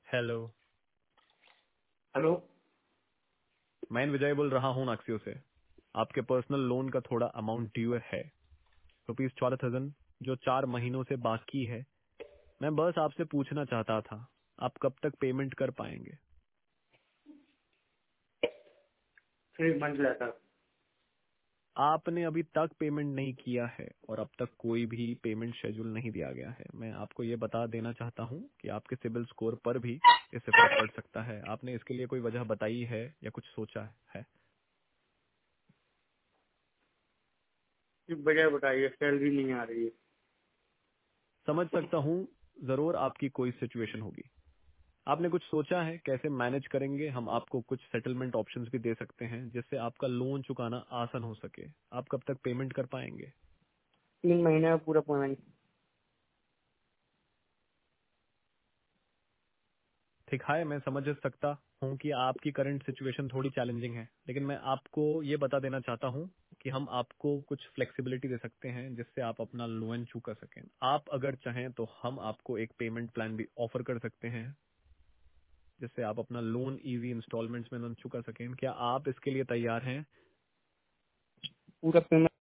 Hello. Hello. मैं विजय बोल रहा हूँ नाक्सियो से। आपके पर्सनल लोन का थोड़ा अमाउंट ड्यू है, ₹12,000, जो 4 महीनों से बाकी है। मैं बस आपसे पूछना चाहता था, आप कब तक पेमेंट कर पाएंगे? 3 मंथ रहता। आपने अभी तक पेमेंट नहीं किया है और अब तक कोई भी पेमेंट शेड्यूल नहीं दिया गया है। मैं आपको ये बता देना चाहता हूँ कि आपके सिबिल स्कोर पर भी इससे फर्क पड़ सकता है। आपने इसके लिए कोई वजह बताई है या कुछ सोचा है? सिर्फ वजह बताइए, सैलरी नहीं आ रही है। समझ सकता हूँ, जरूर आपकी कोई सिचुएशन होगी। आपने कुछ सोचा है कैसे मैनेज करेंगे? हम आपको कुछ सेटलमेंट ऑप्शंस भी दे सकते हैं जिससे आपका लोन चुकाना आसान हो सके। आप कब तक पेमेंट कर पाएंगे? 3 महीने में पूरा पेमेंट। ठीक है, मैं समझ सकता हूँ कि आपकी करंट सिचुएशन थोड़ी चैलेंजिंग है, लेकिन मैं आपको ये बता देना चाहता हूँ कि हम आपको कुछ फ्लेक्सिबिलिटी दे सकते हैं जिससे आप अपना लोन चुका सकें। आप अगर चाहें तो हम आपको एक पेमेंट प्लान भी ऑफर कर सकते हैं जिससे आप अपना लोन इजी इंस्टॉलमेंट्स में चुका सकें। क्या आप इसके लिए तैयार हैं? पूरा पेमेंट